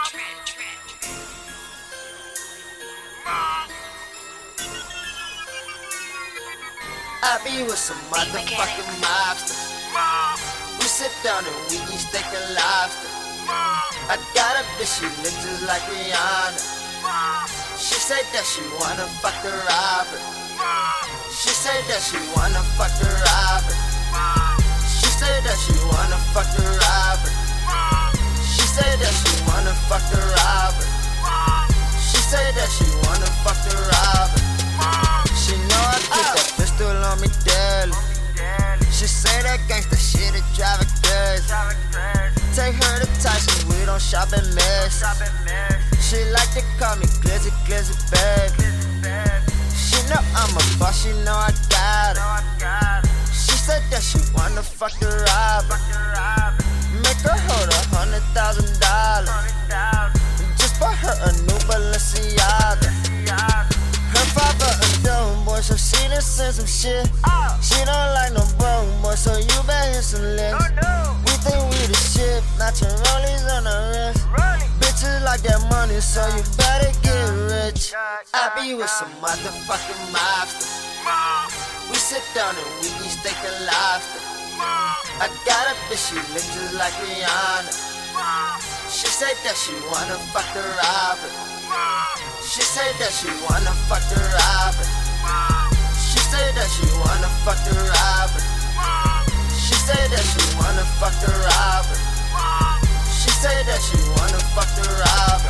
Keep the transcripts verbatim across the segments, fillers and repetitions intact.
I be with some motherfucking mobsters. We sit down and we eat steak and lobster. I got a bitch, she look just like Rihanna. She said that she wanna fuck the robber. She said that she wanna fuck the robber. She said that she wanna fuck the robber. She said that she wanna fuck the robber. She said that she wanna fuck the robber. She know I keep that pistol on me daily. She say that gangsta shit, it drive her crazy. Take her to Tyson, we don't shop at Mess. She like to call me Glizzy, Glizzy, baby. She know I'm a boss, she know I got it. She said that she wanna fuck the robber. Make her hold a hundred thousand dollars. Just bought her a new Balenciaga. Her father a dumb boy, so she done send some shit. She don't like no broke boy, so you better hit some licks. We think we the shit, not your rollies on the wrist. Bitches like that money, so you better get rich. I be with some motherfucking mobsters. We sit down and we eat steak and lobster. I got a bitch, she look just like Rihanna. She said that she wanna fuck the robber. She said that she wanna fuck the robber. She said that she wanna fuck the robber. She said that she wanna fuck the robber. She said that she wanna fuck the robber.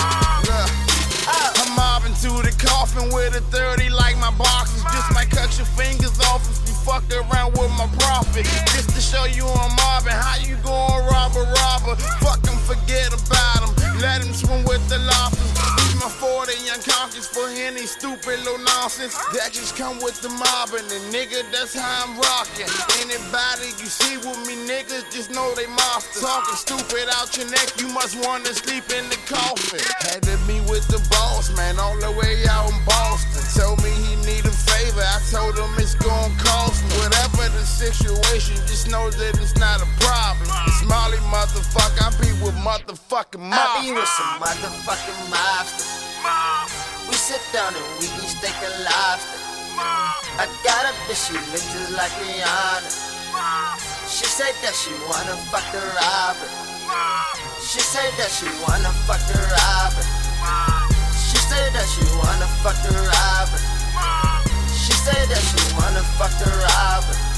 Yeah. I'm mobbing to the coffin with a thirty like my boxes. Just might cut your fingers off if you fuck around with my profit. Just to show you I'm mobbing, how you gon' rob a robber? Fuck him, forget about him. Let him swim with the lobsters. My forty young conquers for any stupid little nonsense. That just come with the mobbing, and nigga, that's how I'm rocking. Anybody you see with me, niggas, just know they monsters. Talking stupid out your neck, you must wanna sleep in the coffin. Had to be with the boss, man, all the way out in Boston. Told me he need a favor, I told him it's gon' cost me. Whatever the situation, just know that it's not a problem. It's Molly, motherfucker, I be with motherfucking mobsters. I be with some motherfucking mobsters. We sit down and we eat steak and lobster. I got a bitch, she look just like Rihanna. She said that she wanna fuck the robber. She said that she wanna fuck the robber. She said that she wanna fuck the robber. She said that she wanna fuck the robber.